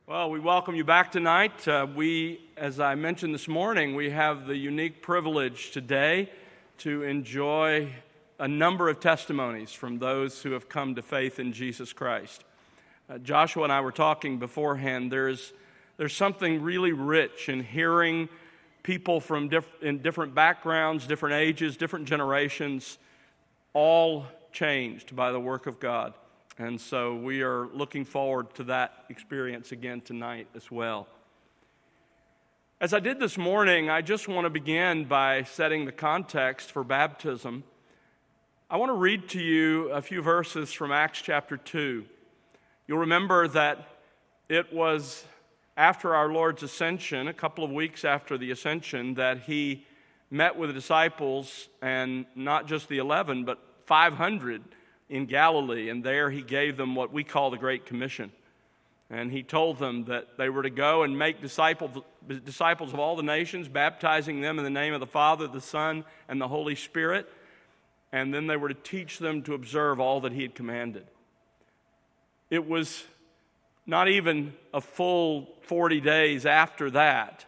Well, we welcome you back tonight. As I mentioned this morning, we have the unique privilege today to enjoy a number of testimonies from those who have come to faith in Jesus Christ. Joshua and I were talking beforehand. There's something really rich in hearing people from in different backgrounds, different ages, different generations, all changed by the work of God. And so we are looking forward to that experience again tonight as well. As I did this morning, I just want to begin by setting the context for baptism. I want to read to you a few verses from Acts chapter 2. You'll remember that it was after our Lord's ascension, a couple of weeks after the ascension, that he met with the disciples, and not just the 11, but 500 in Galilee, and there he gave them what we call the Great Commission. And he told them that they were to go and make disciples of all the nations, baptizing them in the name of the Father, the Son, and the Holy Spirit, and then they were to teach them to observe all that he had commanded. It was not even a full 40 days after that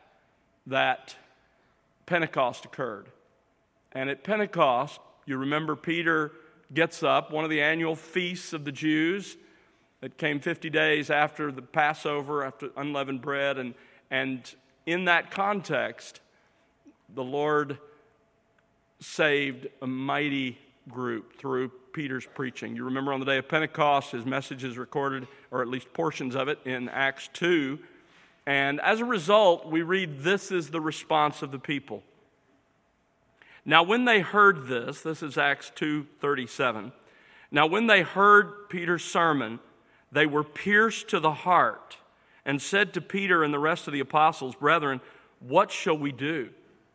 Pentecost occurred. And at Pentecost, you remember Peter gets up, one of the annual feasts of the Jews that came 50 days after the Passover, after unleavened bread. And in that context, the Lord saved a mighty group through Peter's preaching. You remember on the day of Pentecost, his message is recorded, or at least portions of it, in Acts 2. And as a result, we read, "This is the response of the people. Now when they heard this is Acts 2:37. Now when they heard Peter's sermon, they were pierced to the heart and said to Peter and the rest of the apostles, 'Brethren, what shall we do?'"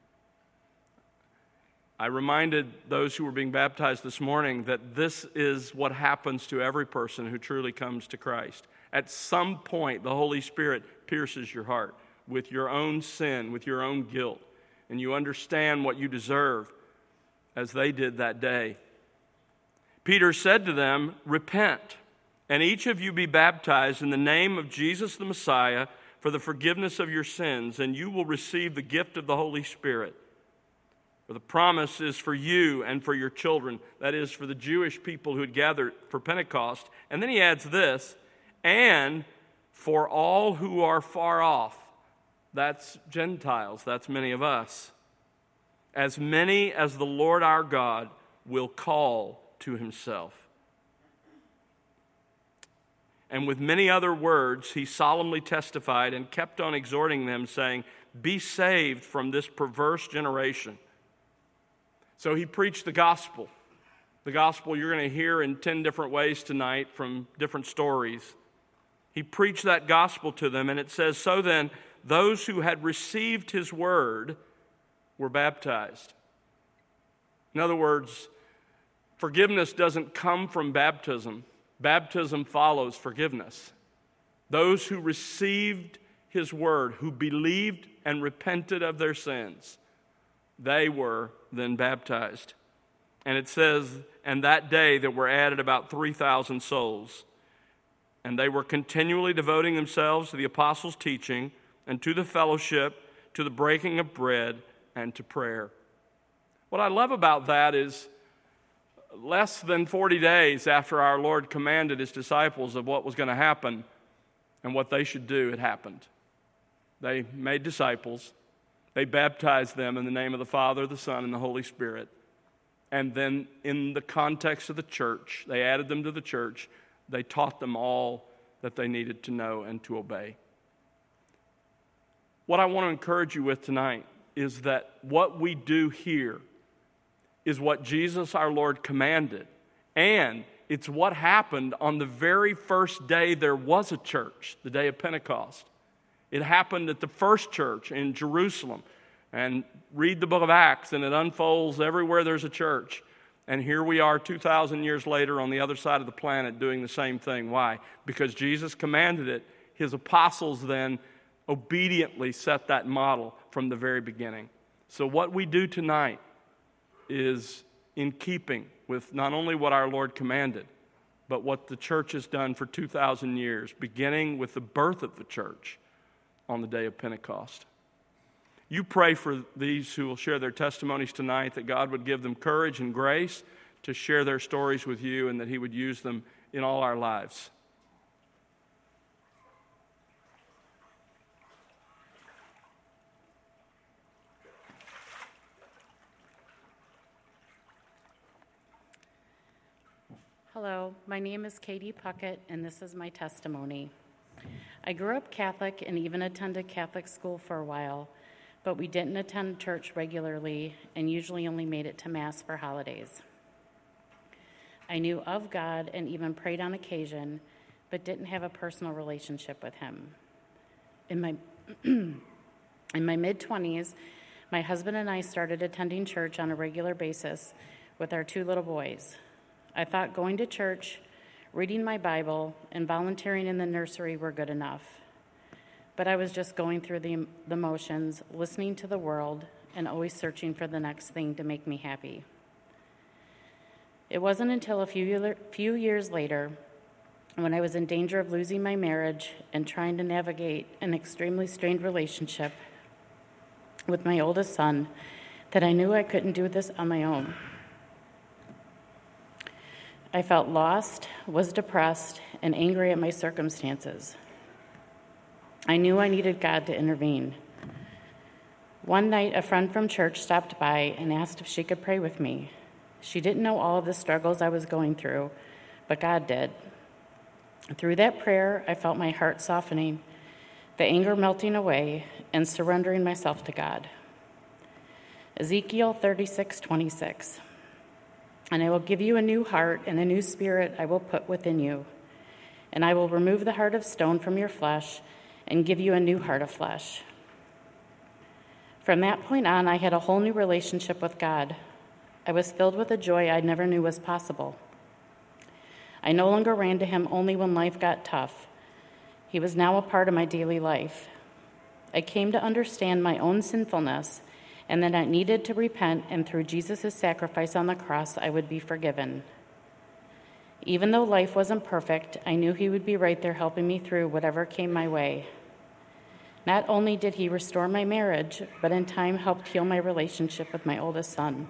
I reminded those who were being baptized this morning that this is what happens to every person who truly comes to Christ. At some point, the Holy Spirit pierces your heart with your own sin, with your own guilt, and you understand what you deserve, as they did that day. Peter said to them, "Repent, and each of you be baptized in the name of Jesus the Messiah for the forgiveness of your sins, and you will receive the gift of the Holy Spirit. For the promise is for you and for your children," that is, for the Jewish people who had gathered for Pentecost. And then he adds this, "and for all who are far off." That's Gentiles, that's many of us. "As many as the Lord our God will call to himself." And with many other words, he solemnly testified and kept on exhorting them, saying, "Be saved from this perverse generation." So he preached the gospel. The gospel you're going to hear in 10 different ways tonight from different stories. He preached that gospel to them, and it says, "So then, those who had received his word were baptized." In other words, forgiveness doesn't come from baptism. Baptism follows forgiveness. Those who received his word, who believed and repented of their sins, they were then baptized. And it says, "And that day there were added about 3,000 souls. And they were continually devoting themselves to the apostles' teaching and to the fellowship, to the breaking of bread, and to prayer." What I love about that is less than 40 days after our Lord commanded his disciples of what was going to happen and what they should do, it happened. They made disciples. They baptized them in the name of the Father, the Son, and the Holy Spirit. And then in the context of the church, they added them to the church. They taught them all that they needed to know and to obey. What I want to encourage you with tonight is that what we do here is what Jesus our Lord commanded, and it's what happened on the very first day there was a church, the day of Pentecost. It happened at the first church in Jerusalem. And read the book of Acts, and it unfolds everywhere there's a church. And here we are 2,000 years later on the other side of the planet doing the same thing. Why? Because Jesus commanded it. His apostles then obediently set that model from the very beginning. So what we do tonight is in keeping with not only what our Lord commanded, but what the church has done for 2,000 years, beginning with the birth of the church on the day of Pentecost. You pray for these who will share their testimonies tonight, that God would give them courage and grace to share their stories with you, and that He would use them in all our lives. Hello, my name is Katie Puckett, and this is my testimony. I grew up Catholic and even attended Catholic school for a while, but we didn't attend church regularly and usually only made it to Mass for holidays. I knew of God and even prayed on occasion, but didn't have a personal relationship with Him. In my mid-20s, my husband and I started attending church on a regular basis with our 2 little boys. I thought going to church, reading my Bible, and volunteering in the nursery were good enough. But I was just going through the motions, listening to the world, and always searching for the next thing to make me happy. It wasn't until a few years later, when I was in danger of losing my marriage and trying to navigate an extremely strained relationship with my oldest son, that I knew I couldn't do this on my own. I felt lost, was depressed, and angry at my circumstances. I knew I needed God to intervene. One night, a friend from church stopped by and asked if she could pray with me. She didn't know all of the struggles I was going through, but God did. Through that prayer, I felt my heart softening, the anger melting away, and surrendering myself to God. Ezekiel 36:26. And I will give you a new heart, and a new spirit I will put within you. And I will remove the heart of stone from your flesh and give you a new heart of flesh. From that point on, I had a whole new relationship with God. I was filled with a joy I never knew was possible. I no longer ran to Him only when life got tough. He was now a part of my daily life. I came to understand my own sinfulness, and that I needed to repent, and through Jesus' sacrifice on the cross, I would be forgiven. Even though life wasn't perfect, I knew He would be right there helping me through whatever came my way. Not only did He restore my marriage, but in time helped heal my relationship with my oldest son.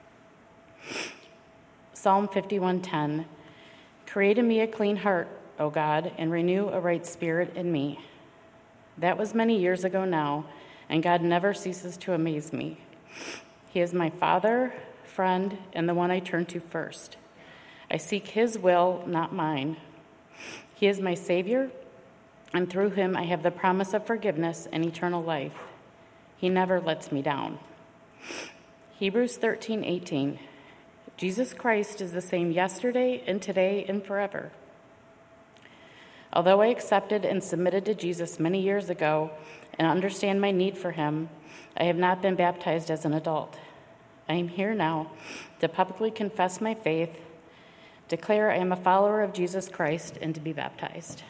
Psalm 51:10, create in me a clean heart, O God, and renew a right spirit in me. That was many years ago now, and God never ceases to amaze me. He is my Father, friend, and the one I turn to first. I seek His will, not mine. He is my Savior, and through Him I have the promise of forgiveness and eternal life. He never lets me down. Hebrews 13:18. Jesus Christ is the same yesterday and today and forever. Although I accepted and submitted to Jesus many years ago and understand my need for Him, I have not been baptized as an adult. I am here now to publicly confess my faith, declare I am a follower of Jesus Christ, and to be baptized.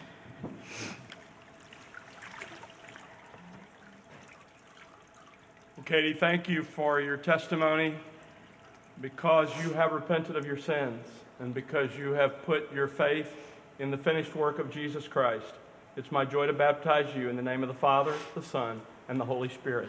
Well, Katie, thank you for your testimony, because you have repented of your sins and because you have put your faith in the finished work of Jesus Christ. It's my joy to baptize you in the name of the Father, the Son, and the Holy Spirit.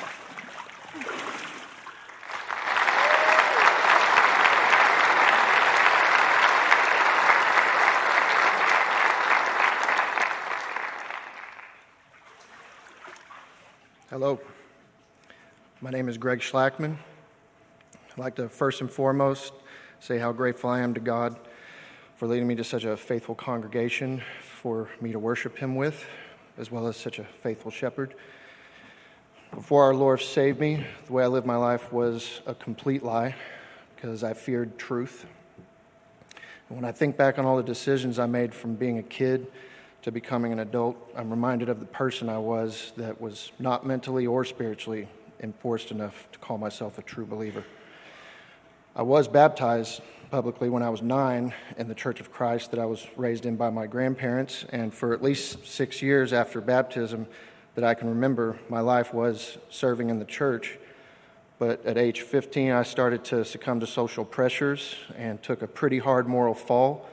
Hello. My name is Greg Schlackman. I'd like to first and foremost say how grateful I am to God for leading me to such a faithful congregation for me to worship Him with, as well as such a faithful shepherd. Before our Lord saved me, the way I lived my life was a complete lie because I feared truth. And when I think back on all the decisions I made from being a kid to becoming an adult, I'm reminded of the person I was that was not mentally or spiritually enforced enough to call myself a true believer. I was baptized publicly when I was 9 in the Church of Christ that I was raised in by my grandparents, and for at least 6 years after baptism that I can remember, my life was serving in the church. But at age 15, I started to succumb to social pressures and took a pretty hard moral fall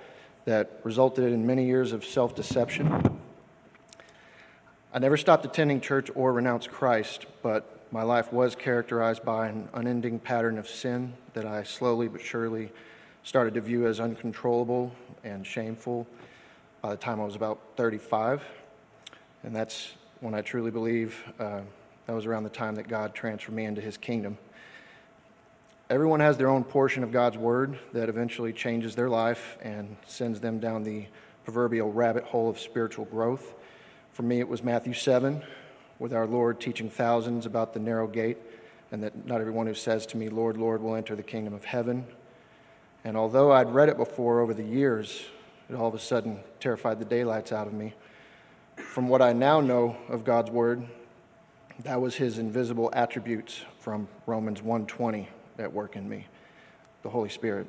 that resulted in many years of self-deception. I never stopped attending church or renounced Christ, but my life was characterized by an unending pattern of sin that I slowly but surely started to view as uncontrollable and shameful by the time I was about 35. And that's when I truly believe that was around the time that God transferred me into his kingdom. Everyone has their own portion of God's word that eventually changes their life and sends them down the proverbial rabbit hole of spiritual growth. For me, it was Matthew 7, with our Lord teaching thousands about the narrow gate, and that not everyone who says to me, Lord, Lord, will enter the kingdom of heaven. And although I'd read it before over the years, it all of a sudden terrified the daylights out of me. From what I now know of God's word, that was his invisible attributes from Romans 1:20 at work in me, the Holy Spirit.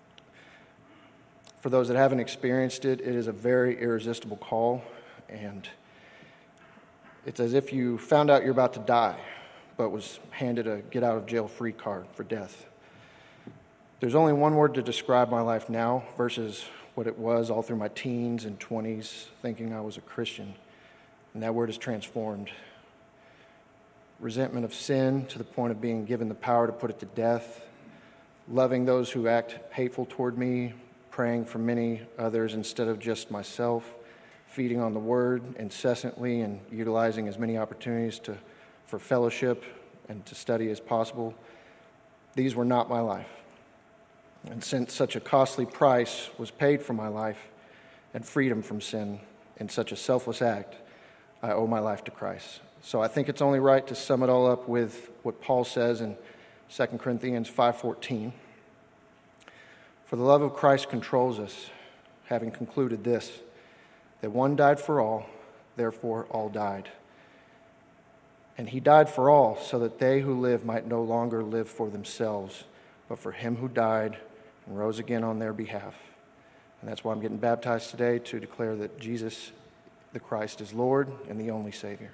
For those that haven't experienced it, it is a very irresistible call, and it's as if you found out you're about to die, but was handed a get-out-of-jail-free card for death. There's only one word to describe my life now versus what it was all through my teens and 20s, thinking I was a Christian, and that word is transformed. Resentment of sin to the point of being given the power to put it to death, loving those who act hateful toward me, praying for many others instead of just myself, feeding on the word incessantly and utilizing as many opportunities for fellowship and to study as possible. These were not my life. And since such a costly price was paid for my life and freedom from sin in such a selfless act, I owe my life to Christ. So I think it's only right to sum it all up with what Paul says in 2 Corinthians 5:14. For the love of Christ controls us, having concluded this, that one died for all, therefore all died. And he died for all, so that they who live might no longer live for themselves, but for him who died and rose again on their behalf. And that's why I'm getting baptized today, to declare that Jesus, the Christ, is Lord and the only Savior.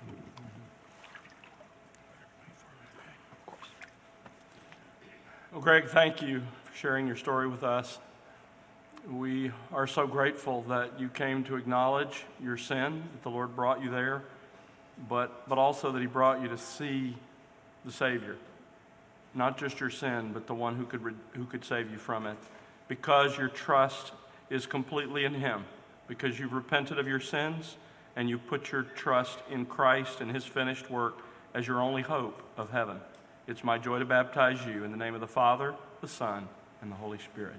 Well, Greg, thank you for sharing your story with us. We are so grateful that you came to acknowledge your sin, that the Lord brought you there, but also that he brought you to see the Savior. Not just your sin, but the one who could save you from it. Because your trust is completely in him. Because you've repented of your sins and you put your trust in Christ and his finished work as your only hope of heaven. It's my joy to baptize you in the name of the Father, the Son, and the Holy Spirit.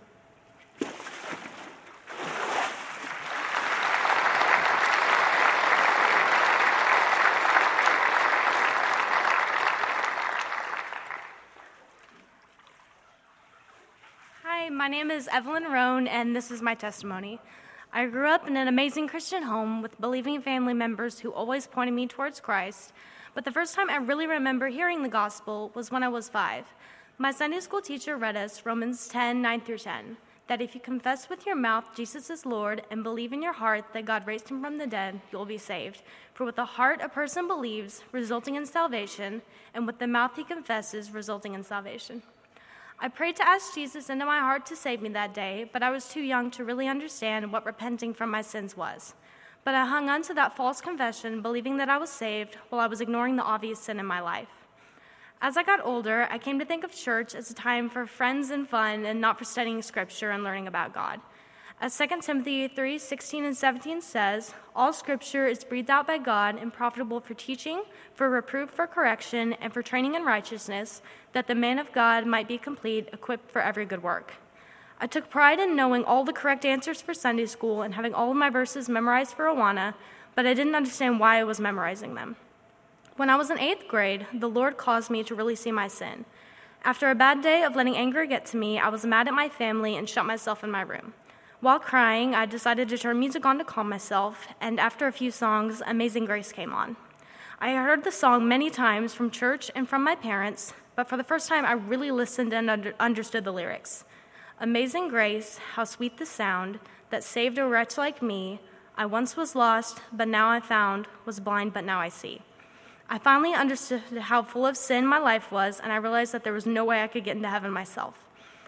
Hi, my name is Evelyn Roan, and this is my testimony. I grew up in an amazing Christian home with believing family members who always pointed me towards Christ, but the first time I really remember hearing the gospel was when I was 5. My Sunday school teacher read us Romans 10:9-10, that if you confess with your mouth Jesus is Lord and believe in your heart that God raised him from the dead, you will be saved. For with the heart a person believes, resulting in salvation, and with the mouth he confesses, resulting in salvation. I prayed to ask Jesus into my heart to save me that day, but I was too young to really understand what repenting from my sins was. But I hung on to that false confession, believing that I was saved, while I was ignoring the obvious sin in my life. As I got older, I came to think of church as a time for friends and fun and not for studying Scripture and learning about God. As 2 Timothy 3:16 and 17 says, all Scripture is breathed out by God and profitable for teaching, for reproof, for correction, and for training in righteousness, that the man of God might be complete, equipped for every good work. I took pride in knowing all the correct answers for Sunday school and having all of my verses memorized for Awana, but I didn't understand why I was memorizing them. When I was in 8th grade, the Lord caused me to really see my sin. After a bad day of letting anger get to me, I was mad at my family and shut myself in my room. While crying, I decided to turn music on to calm myself, and after a few songs, Amazing Grace came on. I heard the song many times from church and from my parents, but for the first time, I really listened and understood the lyrics. Amazing grace, how sweet the sound, that saved a wretch like me. I once was lost, but now I found, was blind, but now I see. I finally understood how full of sin my life was, and I realized that there was no way I could get into heaven myself.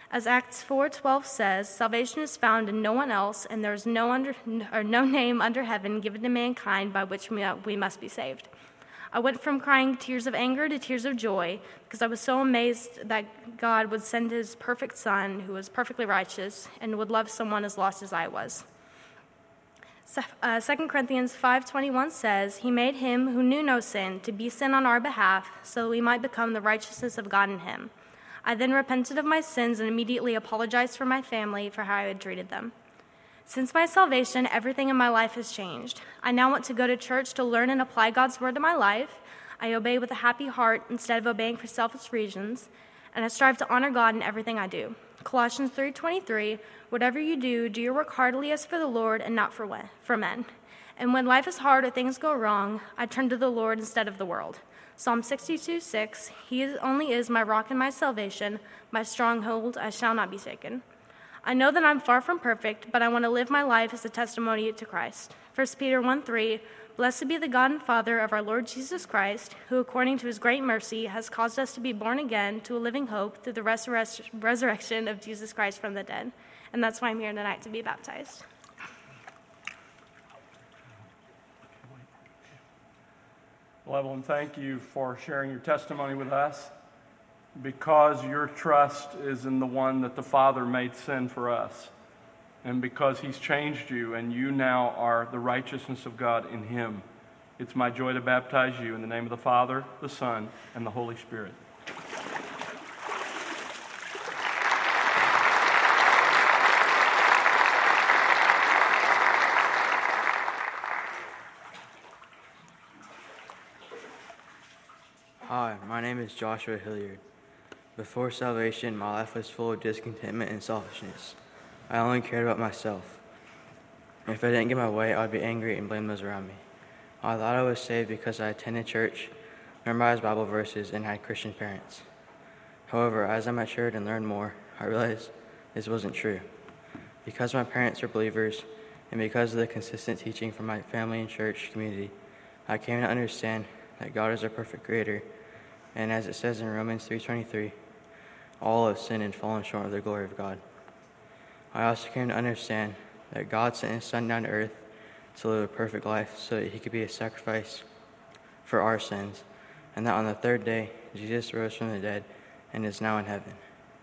As Acts 4:12 says, salvation is found in no one else, and there is no name under heaven given to mankind by which we must be saved. I went from crying tears of anger to tears of joy because I was so amazed that God would send his perfect Son, who was perfectly righteous, and would love someone as lost as I was. 2 Corinthians 5:21 says, he made him who knew no sin to be sin on our behalf so that we might become the righteousness of God in him. I then repented of my sins and immediately apologized for my family for how I had treated them. Since my salvation, everything in my life has changed. I now want to go to church to learn and apply God's word to my life. I obey with a happy heart instead of obeying for selfish reasons, and I strive to honor God in everything I do. Colossians 3:23, whatever you do, do your work heartily as for the Lord and not for men. And when life is hard or things go wrong, I turn to the Lord instead of the world. Psalm 62:6, he only is my rock and my salvation, my stronghold, I shall not be shaken. I know that I'm far from perfect, but I want to live my life as a testimony to Christ. 1 Peter 1:3, blessed be the God and Father of our Lord Jesus Christ, who according to his great mercy has caused us to be born again to a living hope through the resurrection of Jesus Christ from the dead. And that's why I'm here tonight, to be baptized. Well, Evelyn, thank you for sharing your testimony with us, because your trust is in the one that the Father made sin for us, and because he's changed you and you now are the righteousness of God in him. It's my joy to baptize you in the name of the Father, the Son, and the Holy Spirit. Hi, my name is Joshua Hilliard. Before salvation, my life was full of discontentment and selfishness. I only cared about myself. If I didn't get my way, I would be angry and blame those around me. I thought I was saved because I attended church, memorized Bible verses, and had Christian parents. However, as I matured and learned more, I realized this wasn't true. Because my parents were believers, and because of the consistent teaching from my family and church community, I came to understand that God is our perfect creator, and as it says in Romans 3:23, all have sinned and fallen short of the glory of God. I also came to understand that God sent his Son down to earth to live a perfect life so that he could be a sacrifice for our sins, and that on the third day, Jesus rose from the dead and is now in heaven.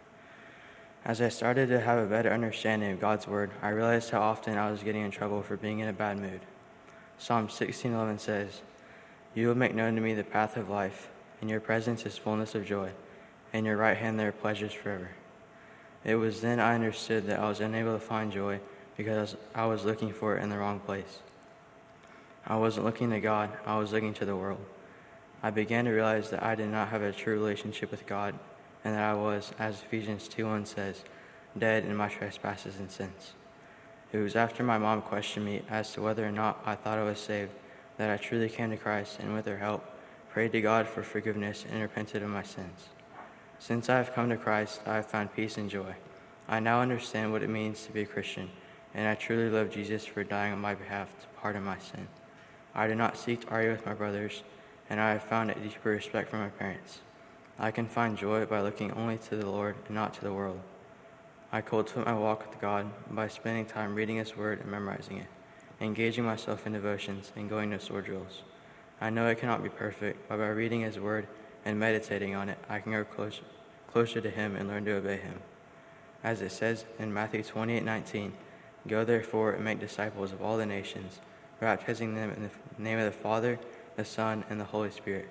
As I started to have a better understanding of God's word, I realized how often I was getting in trouble for being in a bad mood. Psalm 16:11 says, you will make known to me the path of life. In your presence is fullness of joy. In your right hand there are pleasures forever. It was then I understood that I was unable to find joy because I was looking for it in the wrong place. I wasn't looking to God, I was looking to the world. I began to realize that I did not have a true relationship with God, and that I was, as Ephesians 2:1 says, dead in my trespasses and sins. It was after my mom questioned me as to whether or not I thought I was saved that I truly came to Christ, and with her help, prayed to God for forgiveness and repented of my sins. Since I have come to Christ, I have found peace and joy. I now understand what it means to be a Christian, and I truly love Jesus for dying on my behalf to pardon my sin. I do not seek to argue with my brothers, and I have found a deeper respect for my parents. I can find joy by looking only to the Lord and not to the world. I cultivate my walk with God by spending time reading his word and memorizing it, engaging myself in devotions, and going to sword drills. I know I cannot be perfect, but by reading his word and meditating on it, I can grow closer to him and learn to obey him. As it says in Matthew 28:19, go therefore and make disciples of all the nations, baptizing them in the name of the Father, the Son, and the Holy Spirit.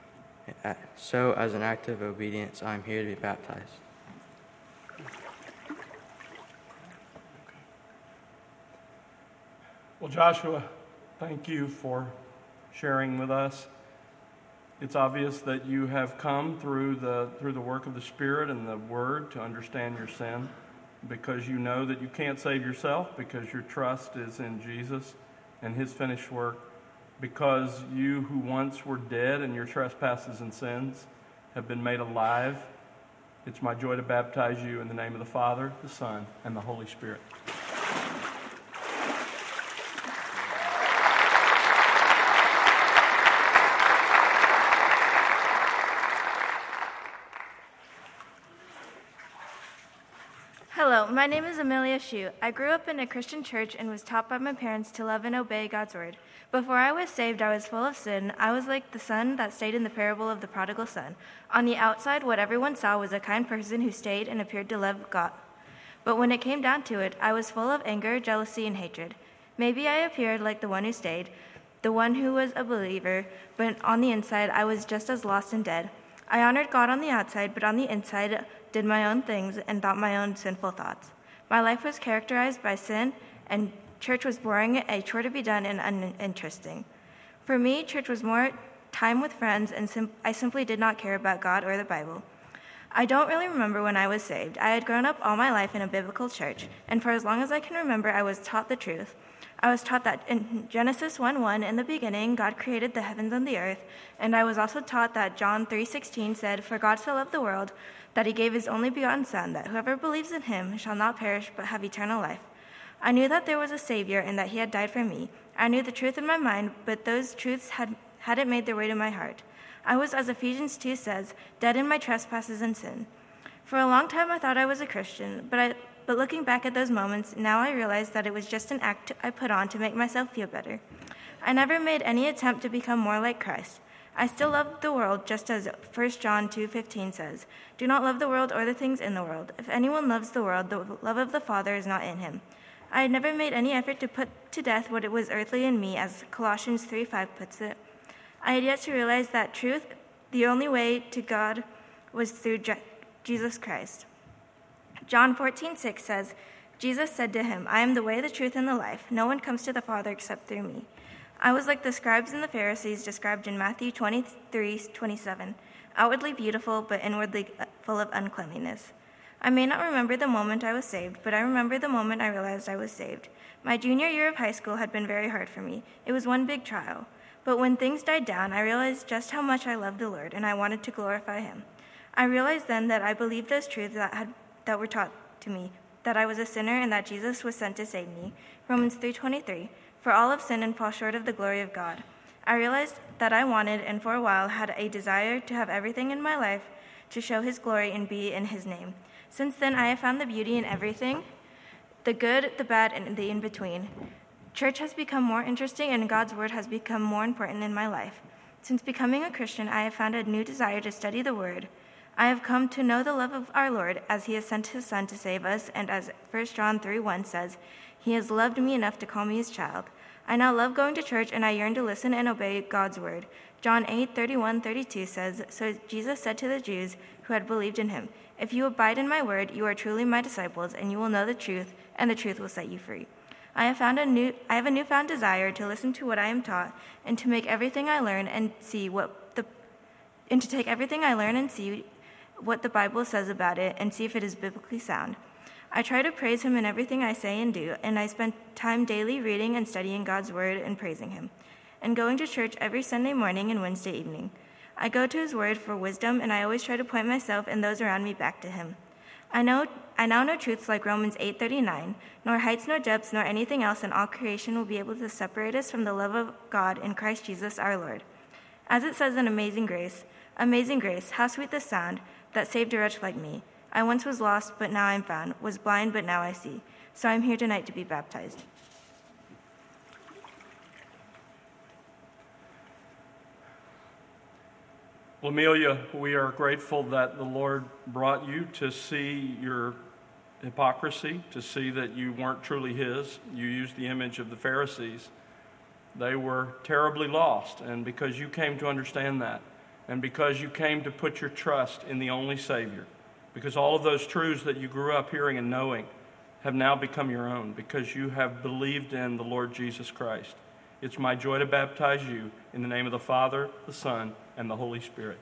So, as an act of obedience, I am here to be baptized. Well, Joshua, thank you for sharing with us. It's obvious that you have come through the work of the Spirit and the Word to understand your sin, because you know that you can't save yourself, because your trust is in Jesus and his finished work, because you who once were dead in your trespasses and sins have been made alive. It's my joy to baptize you in the name of the Father, the Son, and the Holy Spirit. my name is Amelia Shue. I grew up in a Christian church and was taught by my parents to love and obey God's word. Before I was saved, I was full of sin. I was like the son that stayed in the parable of the prodigal son. On the outside, what everyone saw was a kind person who stayed and appeared to love God. But when it came down to it, I was full of anger, jealousy, and hatred. Maybe I appeared like the one who stayed, the one who was a believer, but on the inside, I was just as lost and dead. I honored God on the outside, but on the inside, did my own things and thought my own sinful thoughts. My life was characterized by sin, and church was boring, a chore to be done, and uninteresting. For me, church was more time with friends, and I simply did not care about God or the Bible. I don't really remember when I was saved. I had grown up all my life in a biblical church, and for as long as I can remember, I was taught the truth. I was taught that in Genesis 1:1, in the beginning, God created the heavens and the earth, and I was also taught that John 3:16 said, "For God so loved the world, that he gave his only begotten Son, that whoever believes in him shall not perish but have eternal life." I knew that there was a Savior and that he had died for me. I knew the truth in my mind, but those truths hadn't made their way to my heart. I was, as Ephesians 2 says, dead in my trespasses and sin. For a long time I thought I was a Christian, but looking back at those moments, now I realize that it was just an act I put on to make myself feel better. I never made any attempt to become more like Christ. I still love the world, just as 1 John 2:15 says, "Do not love the world or the things in the world. If anyone loves the world, the love of the Father is not in him." I had never made any effort to put to death what it was earthly in me, as Colossians 3:5 puts it. I had yet to realize that truth, the only way to God, was through Jesus Christ. John 14:6 says, "Jesus said to him, 'I am the way, the truth, and the life. No one comes to the Father except through me.'" I was like the scribes and the Pharisees described in Matthew 23:27, outwardly beautiful, but inwardly full of uncleanliness. I may not remember the moment I was saved, but I remember the moment I realized I was saved. My junior year of high school had been very hard for me. It was one big trial. But when things died down, I realized just how much I loved the Lord, and I wanted to glorify him. I realized then that I believed those truths that were taught to me, that I was a sinner and that Jesus was sent to save me. Romans 3:23, "For all have sinned and fall short of the glory of God." I realized that I wanted, and for a while had a desire to have everything in my life to show his glory and be in his name. Since then, I have found the beauty in everything, the good, the bad, and the in-between. Church has become more interesting, and God's word has become more important in my life. Since becoming a Christian, I have found a new desire to study the word. I have come to know the love of our Lord, as he has sent his Son to save us, and as 1 John 3:1 says, "He has loved me enough to call me his child." I now love going to church, and I yearn to listen and obey God's word. John 8:31-32 says, "So Jesus said to the Jews who had believed in him, 'If you abide in my word, you are truly my disciples, and you will know the truth, and the truth will set you free.'" I have a newfound desire to listen to what I am taught, and to make everything I learn and see to take everything I learn and see what the Bible says about it, and see if it is biblically sound. I try to praise him in everything I say and do, and I spend time daily reading and studying God's word and praising him, and going to church every Sunday morning and Wednesday evening. I go to his word for wisdom, and I always try to point myself and those around me back to him. I now know truths like Romans 8:39, "Nor heights nor depths nor anything else in all creation will be able to separate us from the love of God in Christ Jesus our Lord." As it says in Amazing Grace, how sweet the sound that saved a wretch like me. I once was lost, but now I am found, was blind, but now I see. So I am here tonight to be baptized. Well, Amelia, we are grateful that the Lord brought you to see your hypocrisy, to see that you weren't truly his. You used the image of the Pharisees. They were terribly lost, and because you came to understand that, and because you came to put your trust in the only Savior, because all of those truths that you grew up hearing and knowing have now become your own, because you have believed in the Lord Jesus Christ. It's my joy to baptize you in the name of the Father, the Son, and the Holy Spirit.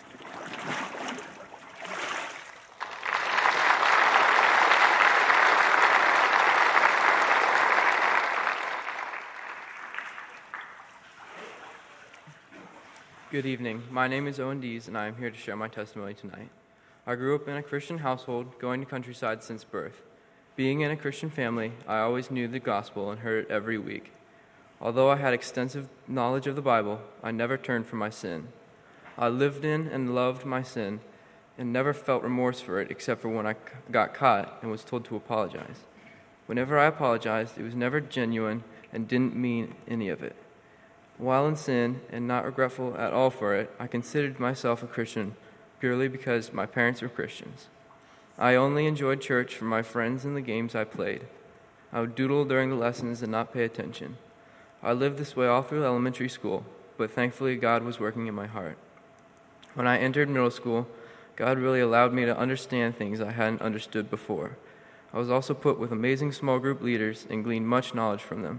Good evening. My name is Owen Dees, and I am here to share my testimony tonight. I grew up in a Christian household, going to Countryside since birth. Being in a Christian family, I always knew the gospel and heard it every week. Although I had extensive knowledge of the Bible, I never turned from my sin. I lived in and loved my sin, and never felt remorse for it except for when I got caught and was told to apologize. Whenever I apologized, it was never genuine and didn't mean any of it. While in sin and not regretful at all for it, I considered myself a Christian purely because my parents were Christians. I only enjoyed church for my friends and the games I played. I would doodle during the lessons and not pay attention. I lived this way all through elementary school, but thankfully God was working in my heart. When I entered middle school, God really allowed me to understand things I hadn't understood before. I was also put with amazing small group leaders and gleaned much knowledge from them.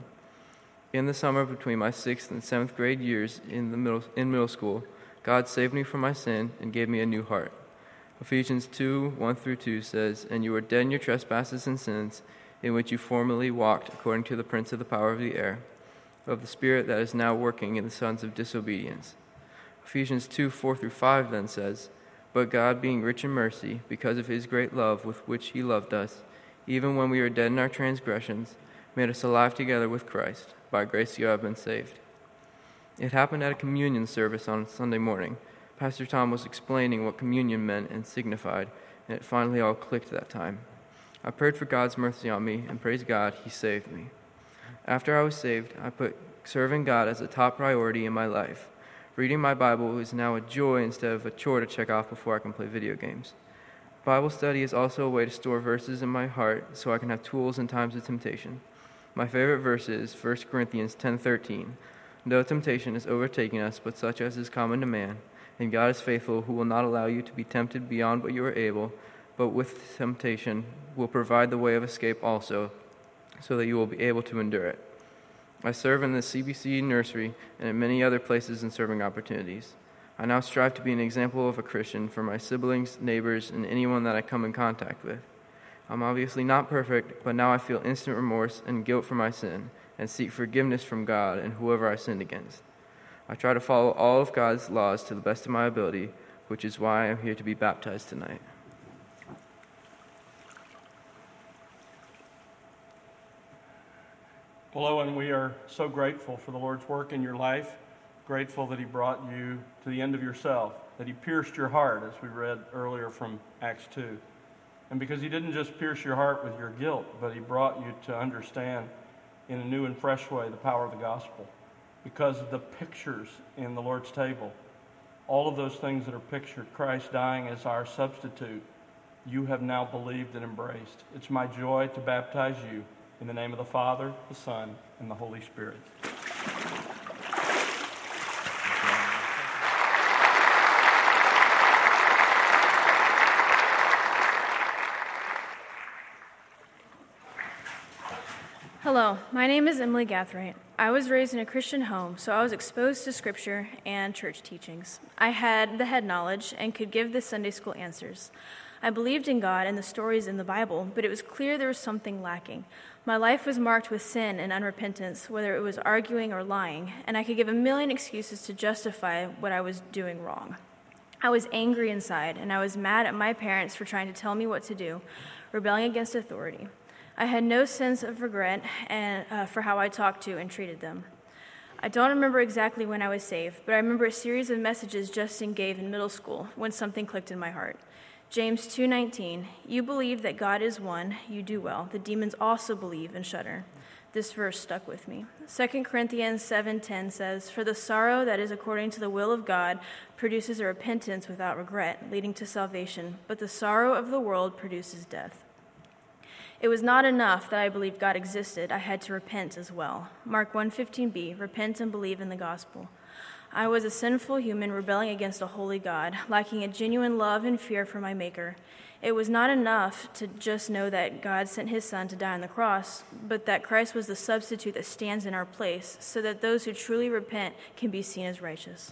In the summer between my 6th and 7th grade years in middle school, God saved me from my sin and gave me a new heart. Ephesians 2:1-2 says, "And you were dead in your trespasses and sins, in which you formerly walked according to the prince of the power of the air, of the spirit that is now working in the sons of disobedience." Ephesians 2:4-5 then says, "But God, being rich in mercy, because of his great love with which he loved us, even when we were dead in our transgressions, made us alive together with Christ. By grace you have been saved." It happened at a communion service on Sunday morning. Pastor Tom was explaining what communion meant and signified, and it finally all clicked that time. I prayed for God's mercy on me, and praise God, he saved me. After I was saved, I put serving God as a top priority in my life. Reading my Bible is now a joy instead of a chore to check off before I can play video games. Bible study is also a way to store verses in my heart so I can have tools in times of temptation. My favorite verse is 1 Corinthians 10:13. "No temptation is overtaking us, but such as is common to man. And God is faithful, who will not allow you to be tempted beyond what you are able, but with temptation will provide the way of escape also, so that you will be able to endure it." I serve in the CBC nursery and in many other places in serving opportunities. I now strive to be an example of a Christian for my siblings, neighbors, and anyone that I come in contact with. I'm obviously not perfect, but now I feel instant remorse and guilt for my sin and seek forgiveness from God and whoever I sinned against. I try to follow all of God's laws to the best of my ability, which is why I am here to be baptized tonight. Well, Owen, we are so grateful for the Lord's work in your life, grateful that he brought you to the end of yourself, that he pierced your heart, as we read earlier from Acts 2. And because he didn't just pierce your heart with your guilt, but he brought you to understand in a new and fresh way the power of the gospel. Because of the pictures in the Lord's table, all of those things that are pictured, Christ dying as our substitute, you have now believed and embraced. It's my joy to baptize you in the name of the Father, the Son, and the Holy Spirit. Hello, my name is Emily Gathright. I was raised in a Christian home, so I was exposed to Scripture and church teachings. I had the head knowledge and could give the Sunday school answers. I believed in God and the stories in the Bible, but it was clear there was something lacking. My life was marked with sin and unrepentance, whether it was arguing or lying, and I could give a million excuses to justify what I was doing wrong. I was angry inside, and I was mad at my parents for trying to tell me what to do, rebelling against authority. I had no sense of regret for how I talked to and treated them. I don't remember exactly when I was saved, but I remember a series of messages Justin gave in middle school when something clicked in my heart. James 2:19, "You believe that God is one, you do well. The demons also believe and shudder." This verse stuck with me. 2 Corinthians 7:10 says, "For the sorrow that is according to the will of God produces a repentance without regret, leading to salvation, but the sorrow of the world produces death." It was not enough that I believed God existed. I had to repent as well. Mark 1:15b, "Repent and believe in the gospel." I was a sinful human rebelling against a holy God, lacking a genuine love and fear for my Maker. It was not enough to just know that God sent his Son to die on the cross, but that Christ was the substitute that stands in our place, so that those who truly repent can be seen as righteous.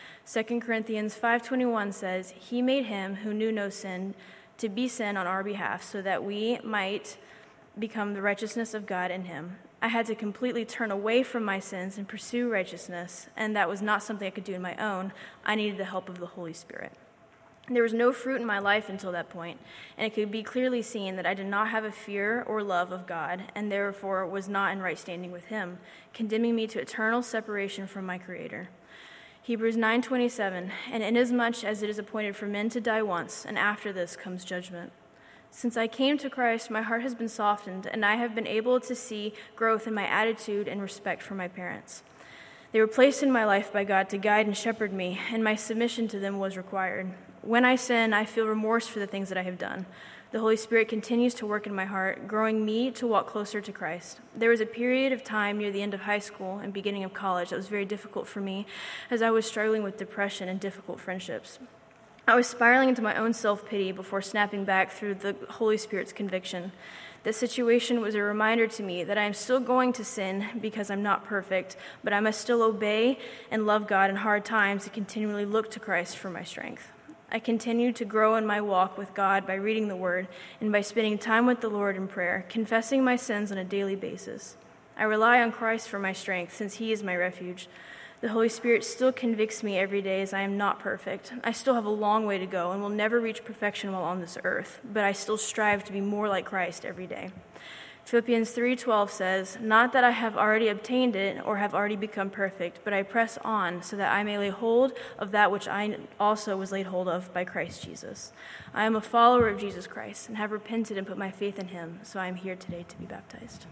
2 Corinthians 5:21 says, "He made him who knew no sin to be sin on our behalf, so that we might become the righteousness of God in him." I had to completely turn away from my sins and pursue righteousness, and that was not something I could do on my own. I needed the help of the Holy Spirit. There was no fruit in my life until that point, and it could be clearly seen that I did not have a fear or love of God, and therefore was not in right standing with him, condemning me to eternal separation from my Creator. Hebrews 9:27, and inasmuch as it is appointed for men to die once, and after this comes judgment. Since I came to Christ, my heart has been softened, and I have been able to see growth in my attitude and respect for my parents. They were placed in my life by God to guide and shepherd me, and my submission to them was required. When I sin, I feel remorse for the things that I have done. The Holy Spirit continues to work in my heart, growing me to walk closer to Christ. There was a period of time near the end of high school and beginning of college that was very difficult for me, as I was struggling with depression and difficult friendships. I was spiraling into my own self-pity before snapping back through the Holy Spirit's conviction. This situation was a reminder to me that I am still going to sin because I'm not perfect, but I must still obey and love God in hard times and continually look to Christ for my strength. I continue to grow in my walk with God by reading the Word and by spending time with the Lord in prayer, confessing my sins on a daily basis. I rely on Christ for my strength, since He is my refuge. The Holy Spirit still convicts me every day, as I am not perfect. I still have a long way to go and will never reach perfection while on this earth, but I still strive to be more like Christ every day. Philippians 3:12 says, "Not that I have already obtained it or have already become perfect, but I press on so that I may lay hold of that which I also was laid hold of by Christ Jesus." I am a follower of Jesus Christ and have repented and put my faith in Him, so I am here today to be baptized.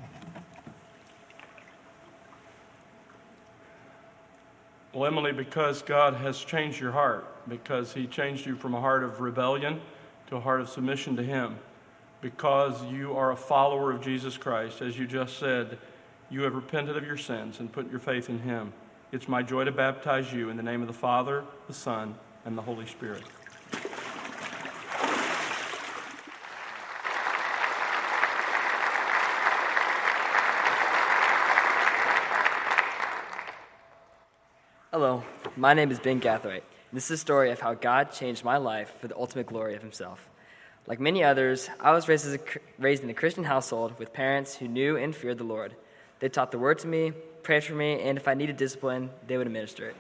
Well, Emily, because God has changed your heart, because He changed you from a heart of rebellion to a heart of submission to Him, because you are a follower of Jesus Christ, as you just said, you have repented of your sins and put your faith in Him. It's my joy to baptize you in the name of the Father, the Son, and the Holy Spirit. Hello, my name is Ben Gathright. This is a story of how God changed my life for the ultimate glory of Himself. Like many others, I was raised in a Christian household with parents who knew and feared the Lord. They taught the Word to me, prayed for me, and if I needed discipline, they would administer it.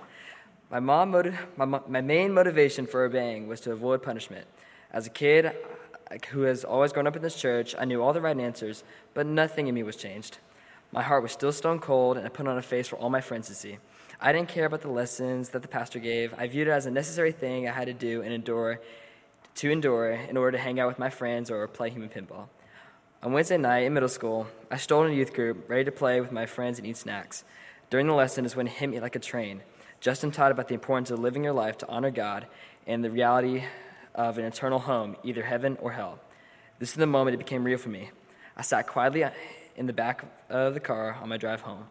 My main motivation for obeying was to avoid punishment. As a kid who has always grown up in this church, I knew all the right answers, but nothing in me was changed. My heart was still stone cold, and I put on a face for all my friends to see. I didn't care about the lessons that the pastor gave. I viewed it as a necessary thing I had to do and endure in order to hang out with my friends or play human pinball. On Wednesday night in middle school, I strolled in a youth group, ready to play with my friends and eat snacks. During the lesson is when it hit me like a train. Justin taught about the importance of living your life to honor God and the reality of an eternal home, either heaven or hell. This is the moment it became real for me. I sat quietly in the back of the car on my drive home.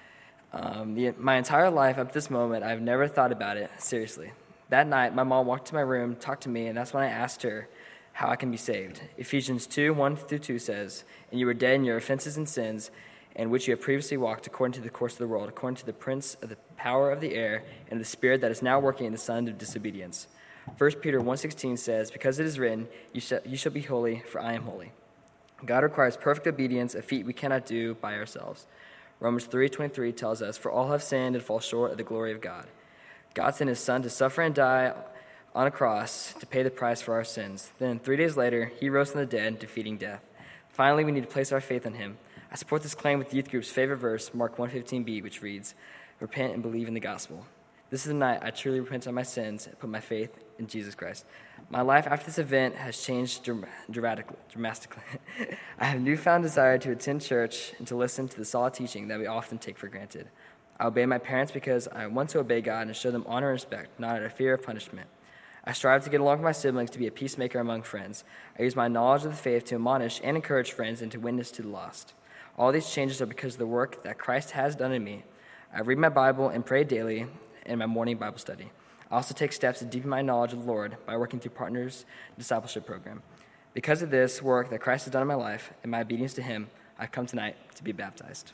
My entire life up to this moment, I've never thought about it seriously. That night, my mom walked to my room, talked to me, and that's when I asked her how I can be saved. Ephesians 2:1-2 says, "And you were dead in your offenses and sins, in which you have previously walked according to the course of the world, according to the prince of the power of the air, and the spirit that is now working in the son of disobedience." 1 Peter 1:16 says, "Because it is written, you shall be holy, for I am holy." God requires perfect obedience, a feat we cannot do by ourselves. Romans 3:23 tells us, "For all have sinned and fall short of the glory of God." God sent His Son to suffer and die on a cross to pay the price for our sins. Then 3 days later, He rose from the dead, defeating death. Finally, we need to place our faith in Him. I support this claim with the youth group's favorite verse, Mark 1:15b, which reads, "Repent and believe in the gospel." This is the night I truly repent of my sins and put my faith in Jesus Christ. My life after this event has changed dramatically. I have a newfound desire to attend church and to listen to the solid teaching that we often take for granted. I obey my parents because I want to obey God and show them honor and respect, not out of fear of punishment. I strive to get along with my siblings, to be a peacemaker among friends. I use my knowledge of the faith to admonish and encourage friends and to witness to the lost. All these changes are because of the work that Christ has done in me. I read my Bible and pray daily in my morning Bible study. I also take steps to deepen my knowledge of the Lord by working through Partners Discipleship Program. Because of this work that Christ has done in my life and my obedience to Him, I've come tonight to be baptized.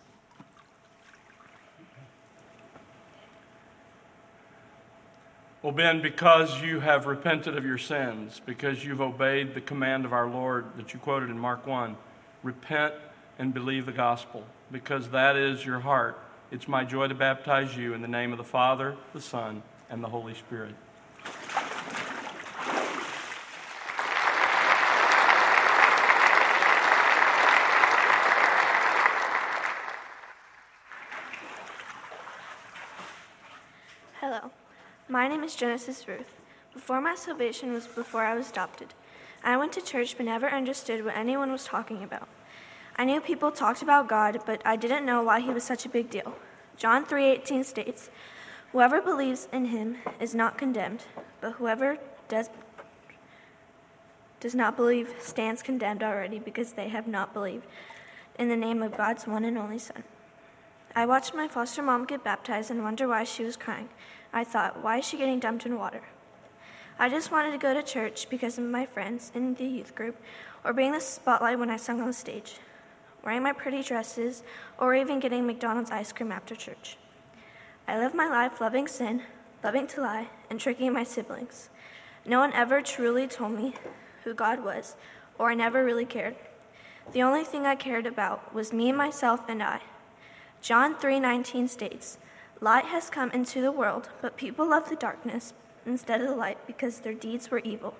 Well, Ben, because you have repented of your sins, because you've obeyed the command of our Lord that you quoted in Mark 1, repent and believe the gospel, because that is your heart. It's my joy to baptize you in the name of the Father, the Son, and the Holy Spirit. Hello, My name is Genesis Ruth. Before my salvation was before I was adopted. I went to church but never understood what anyone was talking about. I knew people talked about God, but I didn't know why he was such a big deal. John 3:18 states, "Whoever believes in him is not condemned, but whoever does not believe stands condemned already because they have not believed in the name of God's one and only Son." I watched my foster mom get baptized and wonder why she was crying. I thought, why is she getting dumped in water? I just wanted to go to church because of my friends in the youth group, or being the spotlight when I sung on the stage, wearing my pretty dresses, or even getting McDonald's ice cream after church. I lived my life loving sin, loving to lie, and tricking my siblings. No one ever truly told me who God was, or I never really cared. The only thing I cared about was me, myself, and I. John 3:19 states, "Light has come into the world, but people love the darkness instead of the light because their deeds were evil."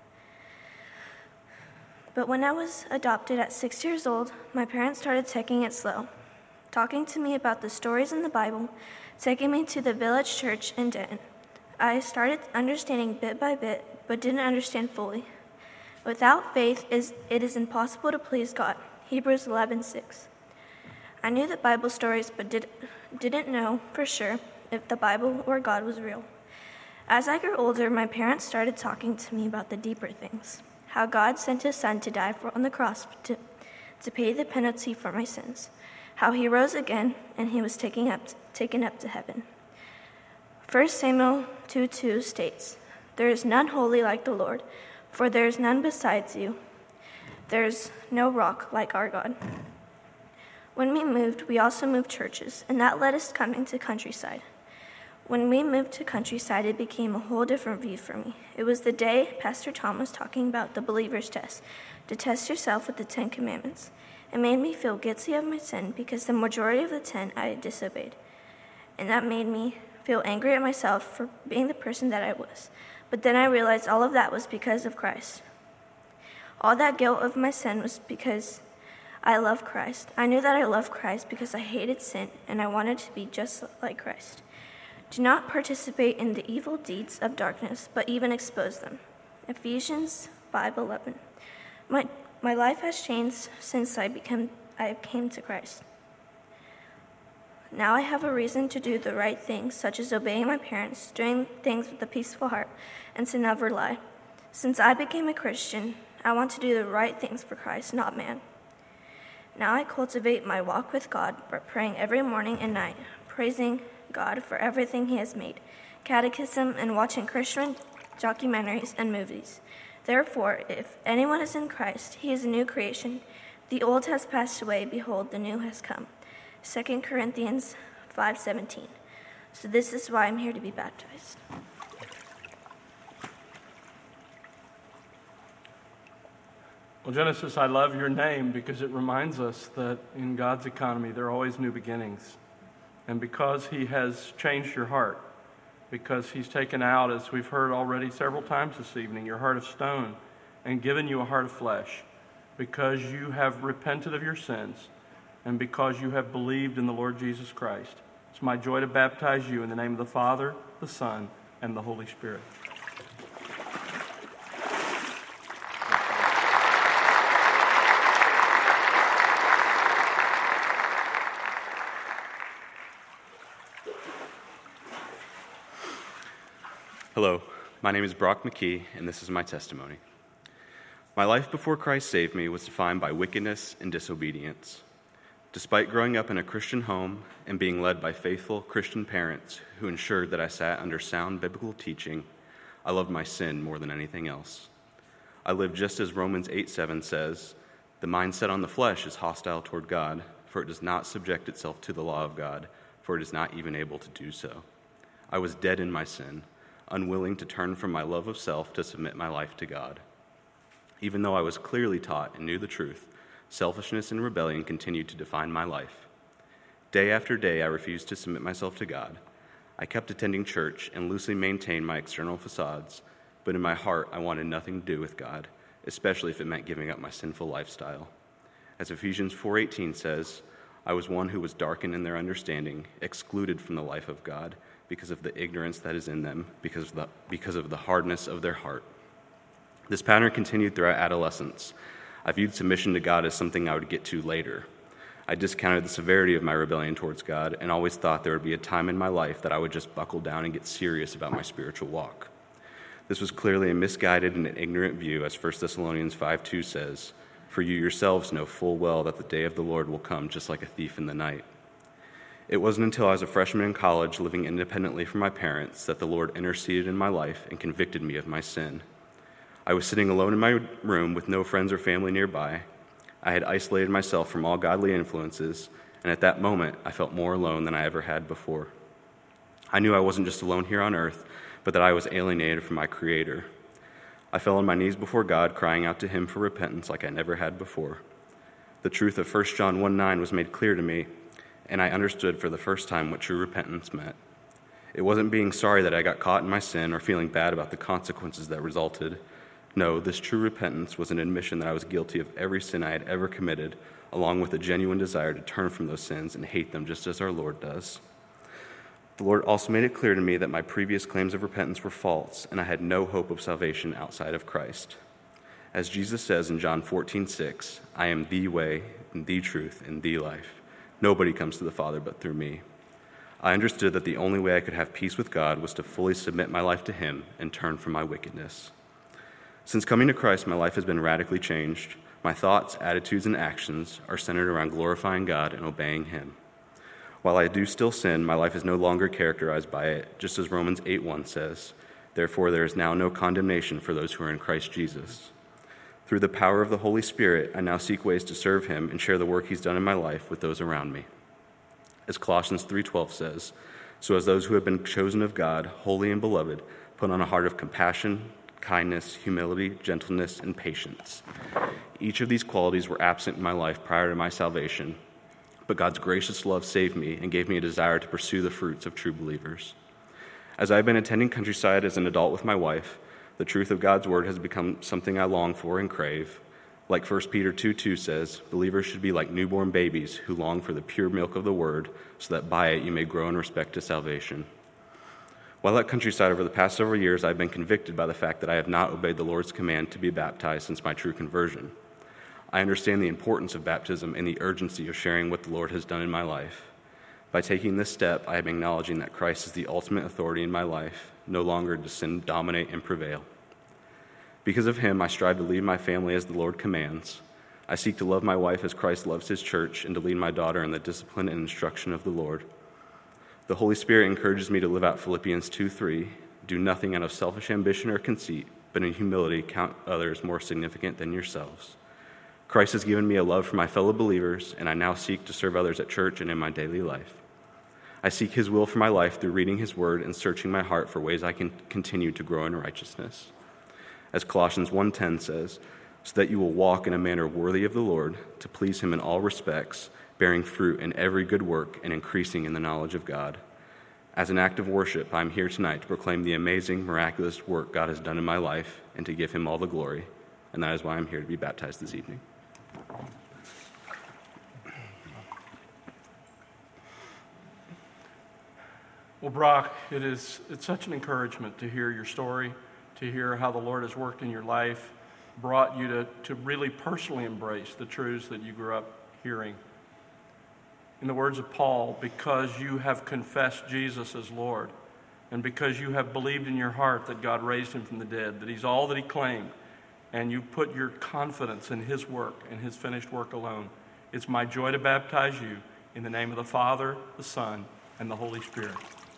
But when I was adopted at 6 years old, my parents started taking it slow, talking to me about the stories in the Bible, taking me to the village church in Denton. I started understanding bit by bit, but didn't understand fully. Without faith, it is impossible to please God. Hebrews 11:6. I knew the Bible stories, but didn't know for sure if the Bible or God was real. As I grew older, my parents started talking to me about the deeper things, how God sent his Son to die on the cross to pay the penalty for my sins, how he rose again and he was taken up to heaven. 1 Samuel 2:2 states, "There is none holy like the Lord, for there is none besides you. There is no rock like our God." When we moved, we also moved churches, and that led us coming to Countryside. When we moved to Countryside, it became a whole different view for me. It was the day Pastor Tom was talking about the believer's test, to test yourself with the 10 Commandments. It made me feel guilty of my sin because the majority of the 10 I had disobeyed. And that made me feel angry at myself for being the person that I was. But then I realized all of that was because of Christ. All that guilt of my sin was because I love Christ. I knew that I loved Christ because I hated sin and I wanted to be just like Christ. Do not participate in the evil deeds of darkness, but even expose them. Ephesians 5:11. My life has changed since I came to Christ. Now I have a reason to do the right things, such as obeying my parents, doing things with a peaceful heart, and to never lie. Since I became a Christian, I want to do the right things for Christ, not man. Now I cultivate my walk with God by praying every morning and night, praising God for everything he has made, catechism, and watching Christian documentaries and movies. Therefore, if anyone is in Christ, he is a new creation. The old has passed away, behold, the new has come. 2 Corinthians 5:17. So this is why I'm here to be baptized. Well, Genesis, I love your name because it reminds us that in God's economy, there are always new beginnings. And because he has changed your heart, because he's taken out, as we've heard already several times this evening, your heart of stone and given you a heart of flesh, because you have repented of your sins and because you have believed in the Lord Jesus Christ. It's my joy to baptize you in the name of the Father, the Son, and the Holy Spirit. Hello, my name is Brock McKee, and this is my testimony. My life before Christ saved me was defined by wickedness and disobedience. Despite growing up in a Christian home and being led by faithful Christian parents who ensured that I sat under sound biblical teaching, I loved my sin more than anything else. I lived just as Romans 8:7 says, "The mind set on the flesh is hostile toward God, for it does not subject itself to the law of God, for it is not even able to do so." I was dead in my sin, unwilling to turn from my love of self to submit my life to God. Even though I was clearly taught and knew the truth, selfishness and rebellion continued to define my life. Day after day, I refused to submit myself to God. I kept attending church and loosely maintained my external facades, but in my heart, I wanted nothing to do with God, especially if it meant giving up my sinful lifestyle. As Ephesians 4:18 says, I was one who was darkened in their understanding, excluded from the life of God, because of the ignorance that is in them, because of the hardness of their heart. This pattern continued throughout adolescence. I viewed submission to God as something I would get to later. I discounted the severity of my rebellion towards God and always thought there would be a time in my life that I would just buckle down and get serious about my spiritual walk. This was clearly a misguided and an ignorant view, as 1 Thessalonians 5:2 says, "For you yourselves know full well that the day of the Lord will come just like a thief in the night." It wasn't until I was a freshman in college, living independently from my parents, that the Lord interceded in my life and convicted me of my sin. I was sitting alone in my room with no friends or family nearby. I had isolated myself from all godly influences, and at that moment, I felt more alone than I ever had before. I knew I wasn't just alone here on earth, but that I was alienated from my Creator. I fell on my knees before God, crying out to Him for repentance like I never had before. The truth of 1 John 1:9 was made clear to me, and I understood for the first time what true repentance meant. It wasn't being sorry that I got caught in my sin or feeling bad about the consequences that resulted. No, this true repentance was an admission that I was guilty of every sin I had ever committed, along with a genuine desire to turn from those sins and hate them just as our Lord does. The Lord also made it clear to me that my previous claims of repentance were false, and I had no hope of salvation outside of Christ. As Jesus says in John 14:6, "I am the way, and the truth, and the life. Nobody comes to the Father but through me." I understood that the only way I could have peace with God was to fully submit my life to Him and turn from my wickedness. Since coming to Christ, my life has been radically changed. My thoughts, attitudes, and actions are centered around glorifying God and obeying Him. While I do still sin, my life is no longer characterized by it, just as Romans 8:1 says, "Therefore there is now no condemnation for those who are in Christ Jesus." Through the power of the Holy Spirit, I now seek ways to serve Him and share the work He's done in my life with those around me. As Colossians 3:12 says, "So as those who have been chosen of God, holy and beloved, put on a heart of compassion, kindness, humility, gentleness, and patience." Each of these qualities were absent in my life prior to my salvation, but God's gracious love saved me and gave me a desire to pursue the fruits of true believers. As I've been attending Countryside as an adult with my wife, the truth of God's word has become something I long for and crave. Like 1 Peter 2:2 says, believers should be like newborn babies who long for the pure milk of the word, so that by it you may grow in respect to salvation. While at Countryside over the past several years, I've been convicted by the fact that I have not obeyed the Lord's command to be baptized since my true conversion. I understand the importance of baptism and the urgency of sharing what the Lord has done in my life. By taking this step, I am acknowledging that Christ is the ultimate authority in my life. No longer does sin dominate and prevail. Because of Him, I strive to lead my family as the Lord commands. I seek to love my wife as Christ loves His church and to lead my daughter in the discipline and instruction of the Lord. The Holy Spirit encourages me to live out Philippians 2:3, "Do nothing out of selfish ambition or conceit, but in humility count others more significant than yourselves." Christ has given me a love for my fellow believers, and I now seek to serve others at church and in my daily life. I seek His will for my life through reading His word and searching my heart for ways I can continue to grow in righteousness. As Colossians 1:10 says, "So that you will walk in a manner worthy of the Lord, to please Him in all respects, bearing fruit in every good work and increasing in the knowledge of God." As an act of worship, I'm here tonight to proclaim the amazing, miraculous work God has done in my life and to give Him all the glory. And that is why I'm here to be baptized this evening. Well, Brock, it's such an encouragement to hear your story, to hear how the Lord has worked in your life, brought you to really personally embrace the truths that you grew up hearing. In the words of Paul, because you have confessed Jesus as Lord, and because you have believed in your heart that God raised Him from the dead, that He's all that He claimed, and you put your confidence in His work and His finished work alone, it's my joy to baptize you in the name of the Father, the Son, and the Holy Spirit.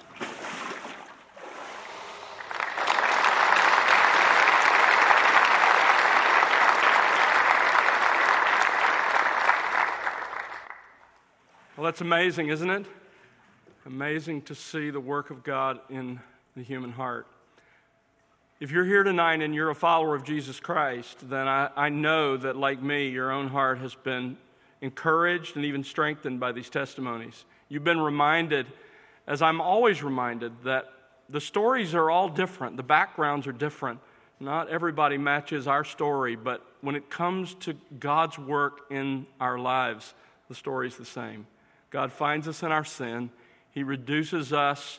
Well, that's amazing, isn't it? Amazing to see the work of God in the human heart. If you're here tonight and you're a follower of Jesus Christ, then I know that, like me, your own heart has been encouraged and even strengthened by these testimonies. You've been reminded, as I'm always reminded, that the stories are all different. The backgrounds are different. Not everybody matches our story, but when it comes to God's work in our lives, the story's the same. God finds us in our sin. He reduces us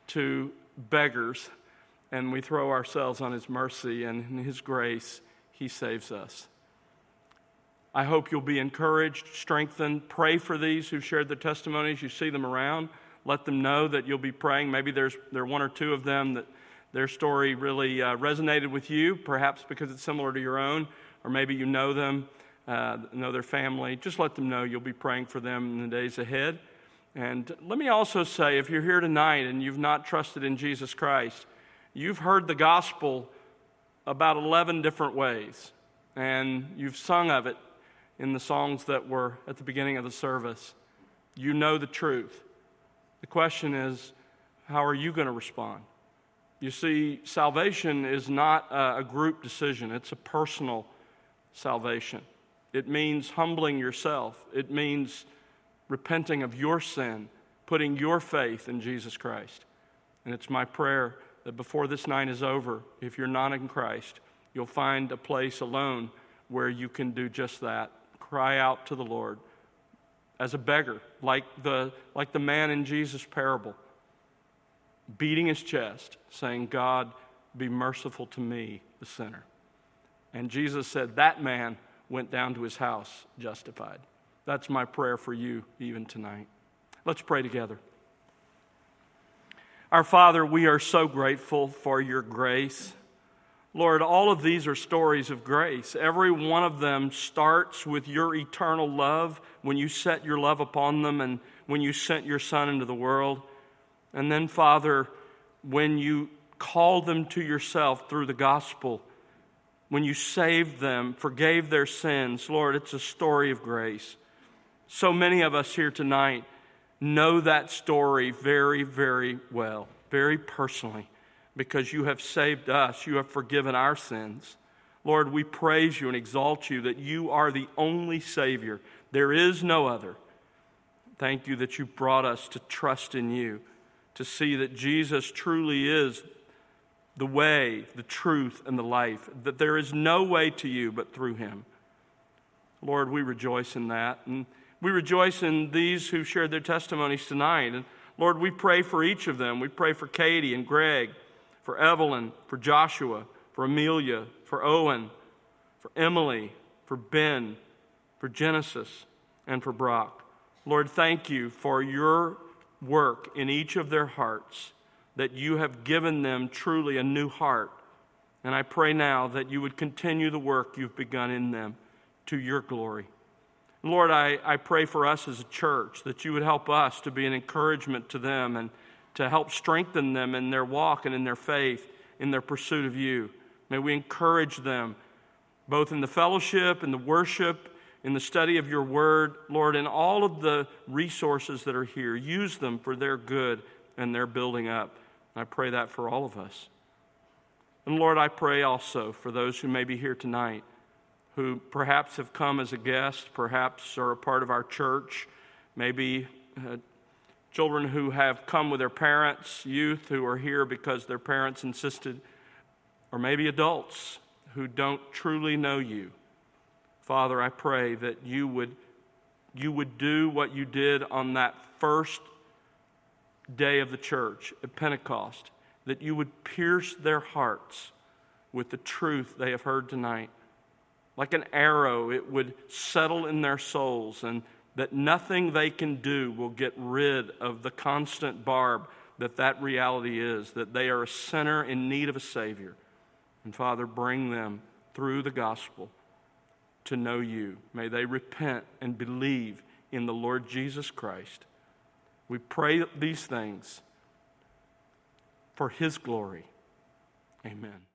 to beggars, and we throw ourselves on his mercy, and in his grace, he saves us. I hope you'll be encouraged, strengthened. Pray for these who've shared their testimonies. You see them around. Let them know that you'll be praying. Maybe there are one or two of them that their story really resonated with you, perhaps because it's similar to your own, or maybe you know them, know their family. Just let them know you'll be praying for them in the days ahead. And let me also say, if you're here tonight and you've not trusted in Jesus Christ, you've heard the gospel about 11 different ways, and you've sung of it in the songs that were at the beginning of the service. You know the truth. The question is, how are you going to respond? You see, salvation is not a group decision. It's a personal salvation. It means humbling yourself. It means repenting of your sin, putting your faith in Jesus Christ. And it's my prayer that before this night is over, if you're not in Christ, you'll find a place alone where you can do just that. Cry out to the Lord as a beggar, like the man in Jesus' parable, beating his chest, saying, God, be merciful to me, the sinner. And Jesus said that man went down to his house justified. That's my prayer for you even tonight. Let's pray together. Our Father, we are so grateful for your grace. Lord, all of these are stories of grace. Every one of them starts with your eternal love when you set your love upon them and when you sent your Son into the world. And then, Father, when you called them to yourself through the gospel, when you saved them, forgave their sins, Lord, it's a story of grace. So many of us here tonight know that story very, very well, very personally, because you have saved us, you have forgiven our sins. Lord, we praise you and exalt you that you are the only Savior. There is no other. Thank you that you brought us to trust in you, to see that Jesus truly is the way, the truth, and the life, that there is no way to you but through him. Lord, we rejoice in that, and we rejoice in these who shared their testimonies tonight. And Lord, we pray for each of them. We pray for Katie and Greg, for Evelyn, for Joshua, for Amelia, for Owen, for Emily, for Ben, for Genesis, and for Brock. Lord, thank you for your work in each of their hearts, that you have given them truly a new heart. And I pray now that you would continue the work you've begun in them to your glory. Lord, I pray for us as a church that you would help us to be an encouragement to them and to help strengthen them in their walk and in their faith, in their pursuit of you. May we encourage them both in the fellowship, in the worship, in the study of your word. Lord, in all of the resources that are here, use them for their good and their building up. I pray that for all of us. And Lord, I pray also for those who may be here tonight, who perhaps have come as a guest, perhaps are a part of our church, maybe children who have come with their parents, youth who are here because their parents insisted, or maybe adults who don't truly know you. Father, I pray that you would do what you did on that first day of the church at Pentecost, that you would pierce their hearts with the truth they have heard tonight. Like an arrow, it would settle in their souls, and that nothing they can do will get rid of the constant barb that reality is, that they are a sinner in need of a Savior. And Father, bring them through the gospel to know you. May they repent and believe in the Lord Jesus Christ. We pray these things for his glory. Amen.